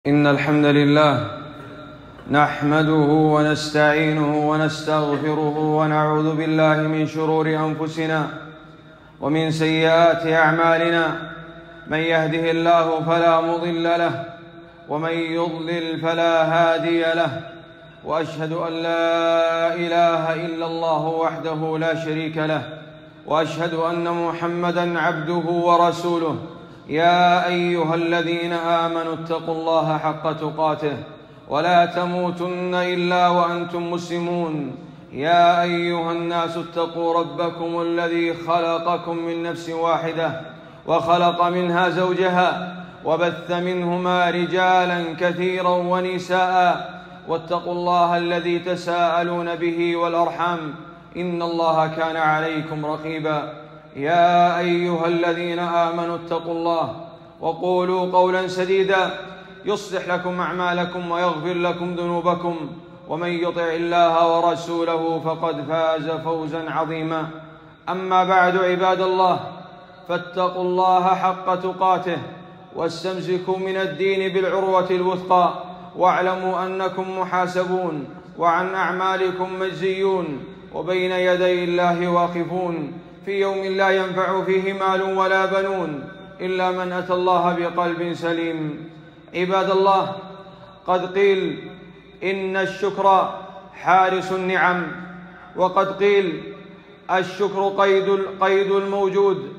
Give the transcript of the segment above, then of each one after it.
إن الحمد لله نحمده ونستعينه ونستغفره ونعوذ بالله من شرور أنفسنا ومن سيئات أعمالنا. من يهده الله فلا مضل له ومن يضلل فلا هادي له، وأشهد أن لا إله إلا الله وحده لا شريك له، وأشهد أن محمدًا عبده ورسوله. يا أيها الذين آمنوا اتقوا الله حق تقاته ولا تموتن إلا وأنتم مسلمون. يا أيها الناس اتقوا ربكم الذي خلقكم من نفس واحدة وخلق منها زوجها وبث منهما رجالا كثيرا ونساء، واتقوا الله الذي تساءلون به والأرحام، إن الله كان عليكم رقيبا. يا أيها الذين آمنوا اتقوا الله وقولوا قولا سديدا يصلح لكم أعمالكم ويغفر لكم ذنوبكم، ومن يطع الله ورسوله فقد فاز فوزا عظيما. أما بعد، عباد الله، فاتقوا الله حق تقاته واستمسكوا من الدين بالعروة الوثقى، واعلموا أنكم محاسبون وعن أعمالكم مجزيون، وبين يدي الله واقفون في يوم لا ينفع فيه مال ولا بنون إلا من أتى الله بقلب سليم. عباد الله، قد قيل إن الشكر حارس النعم، وقد قيل الشكر قيد الموجود،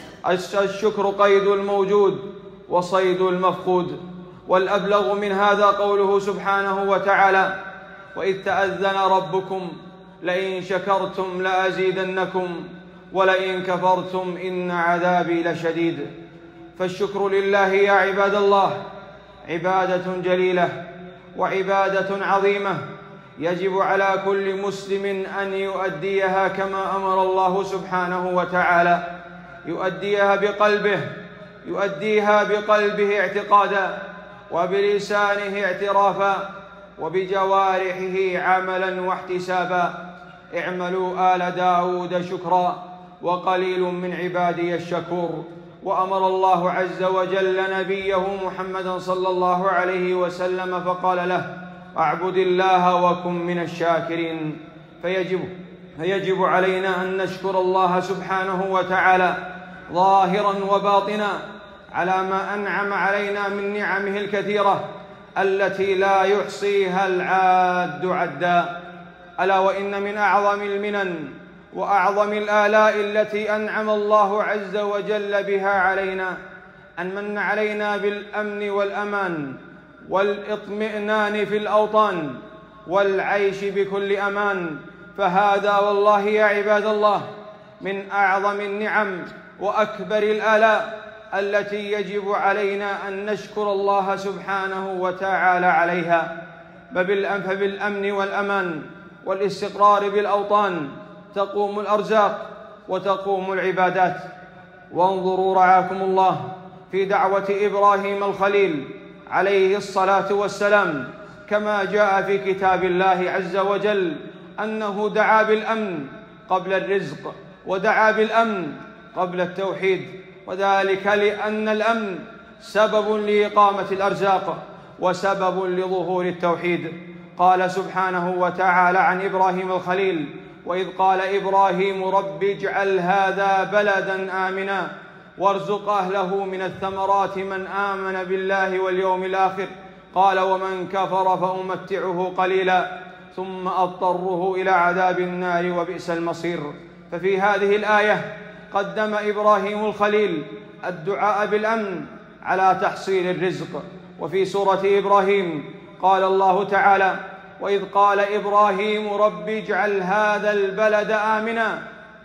الشكر قيد الموجود وصيد المفقود. والأبلغ من هذا قوله سبحانه وتعالى: وإذ تأذن ربكم لئن شكرتم لأزيدنكم ولئن كفرتم إن عذابي لشديد. فالشكر لله يا عباد الله عبادة جليلة وعبادة عظيمة، يجب على كل مسلم أن يؤديها كما أمر الله سبحانه وتعالى، يؤديها بقلبه اعتقادا، وبلسانه اعترافا، وبجوارحه عملا واحتسابا. اعملوا آل داود شكرا وقليل من عبادي الشكور. وأمر الله عز وجل نبيه محمدا صلى الله عليه وسلم فقال له: اعبد الله وكن من الشاكرين. فيجب علينا أن نشكر الله سبحانه وتعالى ظاهرا وباطنا على ما أنعم علينا من نعمه الكثيرة التي لا يحصيها العاد عدا. ألا وإن من أعظم المنن وأعظم الآلاء التي أنعم الله عز وجل بها علينا أن من علينا بالأمن والأمان والاطمئنان في الأوطان والعيش بكل أمان. فهذا والله يا عباد الله من أعظم النعم وأكبر الآلاء التي يجب علينا أن نشكر الله سبحانه وتعالى عليها. فبالأمن والأمان والاستقرار بالأوطان تقوم الأرزاق وتقوم العبادات. وانظروا رعاكم الله في دعوة إبراهيم الخليل عليه الصلاة والسلام، كما جاء في كتاب الله عز وجل أنه دعا بالأمن قبل الرزق، ودعا بالأمن قبل التوحيد، وذلك لأن الأمن سبب لإقامة الأرزاق وسبب لظهور التوحيد. قال سبحانه وتعالى عن إبراهيم الخليل: وإذ قال إبراهيم رب اجعل هذا بلدا آمنا وارزق أهله من الثمرات من آمن بالله واليوم الآخر قال ومن كفر فأمتعه قليلا ثم أضطره إلى عذاب النار وبئس المصير. ففي هذه الآية قدم إبراهيم الخليل الدعاء بالأمن على تحصيل الرزق. وفي سورة إبراهيم قال الله تعالى: وإذ قال إبراهيم رب اجعل هذا البلد آمنا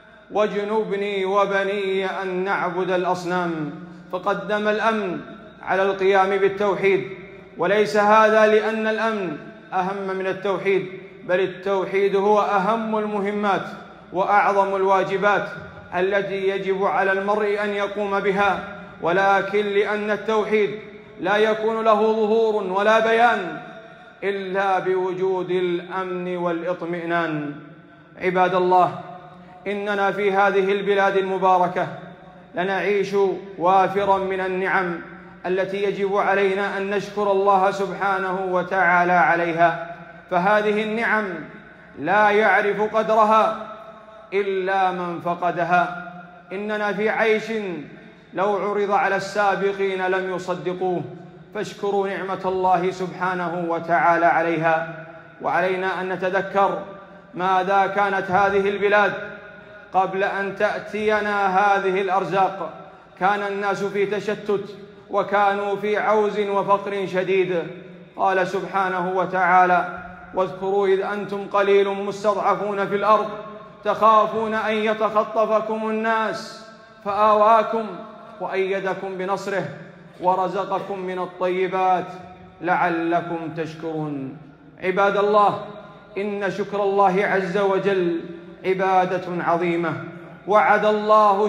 واجنبني وبني أن نعبد الأصنام. فقدم الأمن على القيام بالتوحيد، وليس هذا لأن الأمن أهم من التوحيد، بل التوحيد هو أهم المهمات وأعظم الواجبات التي يجب على المرء أن يقوم بها، ولكن لأن التوحيد لا يكون له ظهور ولا بيان إلا بوجود الأمن والإطمئنان. عباد الله، إننا في هذه البلاد المباركة لنعيش وافرا من النعم التي يجب علينا أن نشكر الله سبحانه وتعالى عليها، فهذه النعم لا يعرف قدرها إلا من فقدها. إننا في عيش لو عرض على السابقين لم يصدقوه، فاشكروا نعمة الله سبحانه وتعالى عليها. وعلينا أن نتذكر ماذا كانت هذه البلاد قبل أن تأتينا هذه الأرزاق. كان الناس في تشتت، وكانوا في عوز وفقر شديد. قال سبحانه وتعالى: واذكروا إذ أنتم قليل مستضعفون في الأرض تخافون أن يتخطفكم الناس فآواكم وأيدكم بنصره ورزقكم من الطيبات لعلكم تشكرون. عباد الله، إن شكر الله عز وجل عبادة عظيمة. وعد الله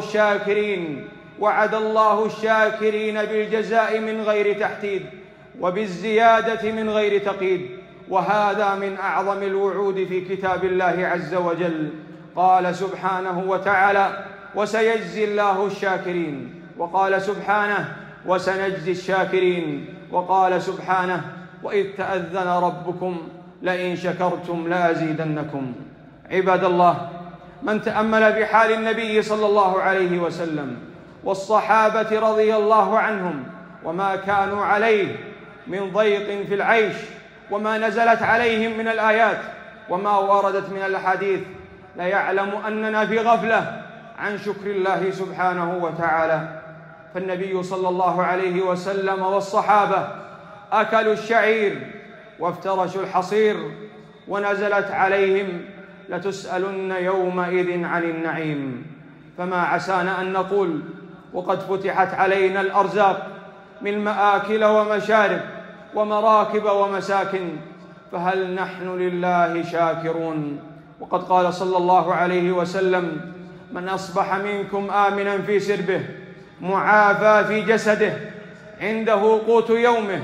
الشاكرين بالجزاء من غير تحديد وبالزيادة من غير تقييد، وهذا من أعظم الوعود في كتاب الله عز وجل. قال سبحانه وتعالى: وسيجزي الله الشاكرين. وقال سبحانه: وسنجزي الشاكرين. وقال سبحانه: وإذ تأذن ربكم لئن شكرتم لأزيدنكم. عباد الله، من تأمل في حال النبي صلى الله عليه وسلم والصحابة رضي الله عنهم وما كانوا عليه من ضيق في العيش، وما نزلت عليهم من الآيات وما وردت من الأحاديث، ليعلم أننا في غفلة عن شكر الله سبحانه وتعالى. فالنبي صلى الله عليه وسلم والصحابة أكلوا الشعير وافترشوا الحصير، ونزلت عليهم: لتسألن يومئذ عن النعيم. فما عسانا أن نقول وقد فتحت علينا الأرزاق من مآكل ومشارب ومراكب ومساكن، فهل نحن لله شاكرون؟ وقد قال صلى الله عليه وسلم: من أصبح منكم آمنا في سربه معافى في جسده عنده قوت يومه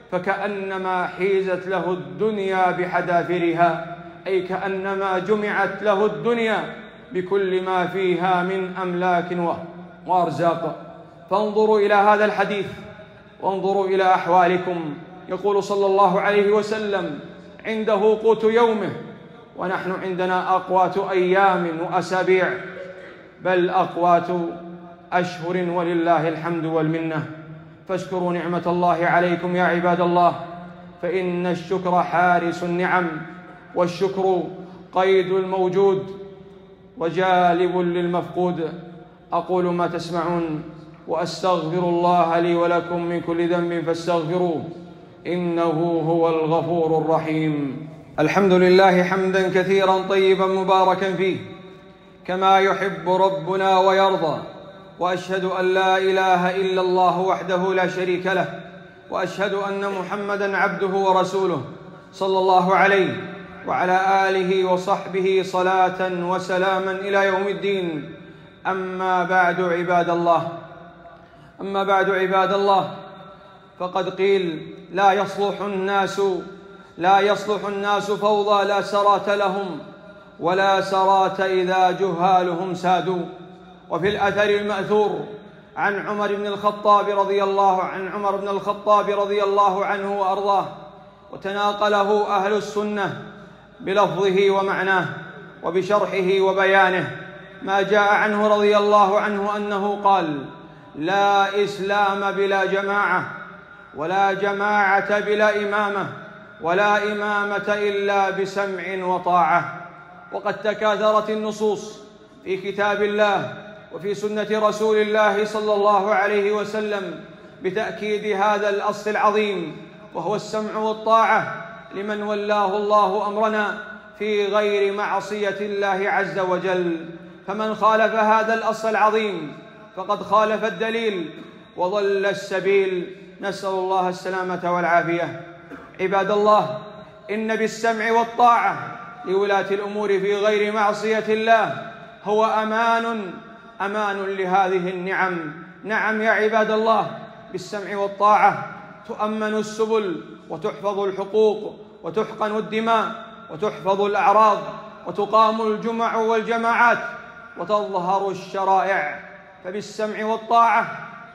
فكأنما حيزت له الدنيا بحذافيرها، أي كأنما جمعت له الدنيا بكل ما فيها من أملاك وأرزاق. فانظروا إلى هذا الحديث وانظروا إلى أحوالكم. يقول صلى الله عليه وسلم: عنده قوت يومه، ونحن عندنا أقوات أيام وأسابيع، بل أقوات أشهر، ولله الحمد والمنة. فاشكروا نعمة الله عليكم يا عباد الله، فإن الشكر حارس النعم، والشكر قيد الموجود وجالب للمفقود. أقول ما تسمعون وأستغفر الله لي ولكم من كل ذنب فاستغفروه إنه هو الغفور الرحيم. الحمد لله حمدا كثيرا طيبا مباركا فيه كما يحب ربنا ويرضى، وأشهد أن لا إله إلا الله وحده لا شريك له، وأشهد أن محمدا عبده ورسوله صلى الله عليه وعلى آله وصحبه صلاة وسلاما إلى يوم الدين. أما بعد عباد الله، فقد قيل: لا يصلح الناس فوضى لا سرات لهم، ولا سرات إذا جهالهم سادوا. وفي الأثر المأثور عن عمر بن الخطاب رضي الله عنه وأرضاه، وتناقله أهل السنة بلفظه ومعناه وبشرحه وبيانه، ما جاء عنه رضي الله عنه أنه قال: لا إسلام بلا جماعة، ولا جماعة بلا إمامة، ولا إمامة إلا بسمع وطاعة. وقد تكاثرت النصوص في كتاب الله وفي سنة رسول الله صلى الله عليه وسلم بتأكيد هذا الأصل العظيم، وهو السمع والطاعة لمن ولاه الله أمرنا في غير معصية الله عز وجل. فمن خالف هذا الأصل العظيم فقد خالف الدليل وضل السبيل، نسأل الله السلامة والعافية. عباد الله، إن بالسمع والطاعة لولاة الأمور في غير معصية الله هو أمان لهذه النعم. نعم يا عباد الله، بالسمع والطاعة تؤمن السبل، وتحفظ الحقوق، وتحقن الدماء، وتحفظ الأعراض، وتقام الجمع والجماعات، وتظهر الشرائع. فبالسمع والطاعة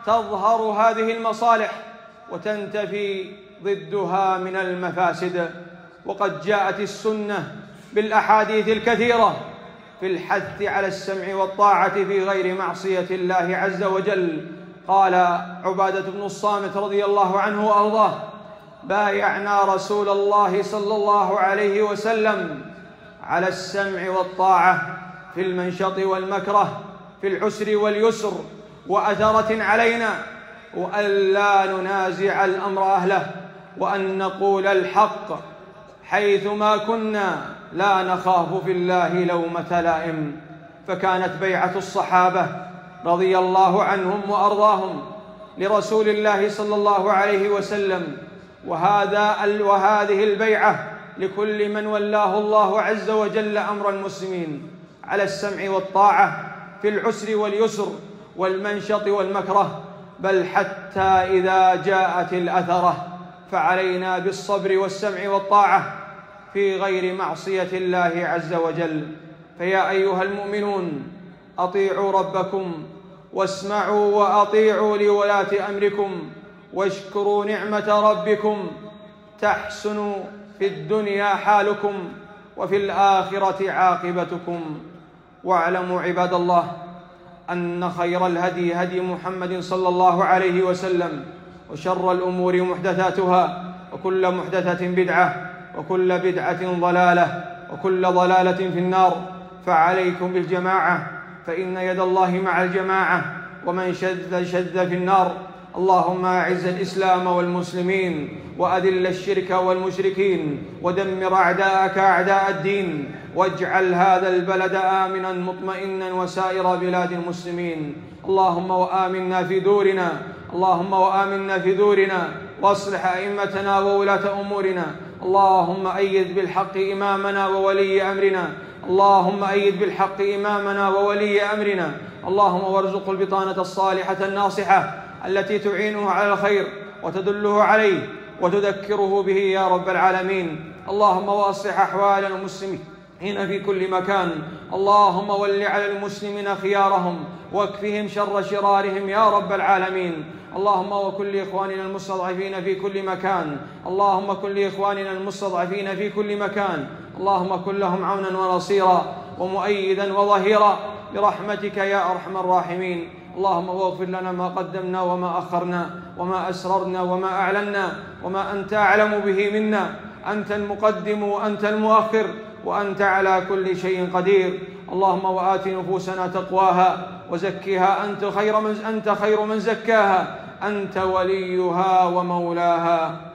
تظهر هذه المصالح وتنتفي ضدها من المفاسد. وقد جاءت السنة بالأحاديث الكثيرة في الحث على السمع والطاعة في غير معصية الله عز وجل. قال عبادة بن الصامت رضي الله عنه وأرضاه: بايعنا رسول الله صلى الله عليه وسلم على السمع والطاعة في المنشط والمكره، في العسر واليسر، وأثرة علينا وأن لا ننازع الأمر أهله، وأن نقول الحق حيثما كنا، لا نخاف في الله لومة لائم. فكانت بيعة الصحابة رضي الله عنهم وأرضاهم لرسول الله صلى الله عليه وسلم، وهذه البيعة لكل من ولاه الله عز وجل أمر المسلمين على السمع والطاعة في العسر واليسر والمنشط والمكره، بل حتى إذا جاءت الأثرة فعلينا بالصبر والسمع والطاعة في غير معصية الله عز وجل. فيا أيها المؤمنون، أطيعوا ربكم واسمعوا وأطيعوا لولاة أمركم، واشكروا نعمة ربكم تحسن في الدنيا حالكم وفي الآخرة عاقبتكم. واعلموا عباد الله أن خير الهدي هدي محمد صلى الله عليه وسلم، وشر الأمور محدثاتها، وكل محدثة بدعة، وكل بدعة ضلالة، وكل ضلالة في النار. فعليكم بالجماعة، فإن يد الله مع الجماعة، ومن شذ في النار. اللهم أعز الإسلام والمسلمين، وأذل الشرك والمشركين، ودمر أعداءك أعداء الدين، واجعل هذا البلد آمنا مطمئنا وسائر بلاد المسلمين. اللهم وآمنا في دورنا، اللهم وآمنا في دورنا، واصلح أئمتنا وولاة أمورنا. اللهم أيد بالحق إمامنا وولي أمرنا، اللهم أيد بالحق إمامنا وولي أمرنا. اللهم وارزق البطانة الصالحة الناصحة التي تعينه على الخير وتدله عليه وتذكره به يا رب العالمين. اللهم وأصلح أحوال المسلمين في كل مكان. اللهم ول على المسلمين خيارهم واكفهم شر شرارهم يا رب العالمين. اللهم وكن لإخواننا المستضعفين في كل مكان، اللهم كن لإخواننا المستضعفين في كل مكان. اللهم كن لهم عونا ونصيرا ومؤيدا وظهيرا برحمتك يا أرحم الراحمين. اللهم واغفر لنا ما قدمنا وما أخرنا، وما أسررنا وما أعلنا، وما أنت أعلم به منا. أنت المقدم وأنت المؤخر، وأنت على كل شيء قدير. اللهم وآت نفوسنا تقواها وزكها، أنت خير من زكاها، أنت وليها ومولاها.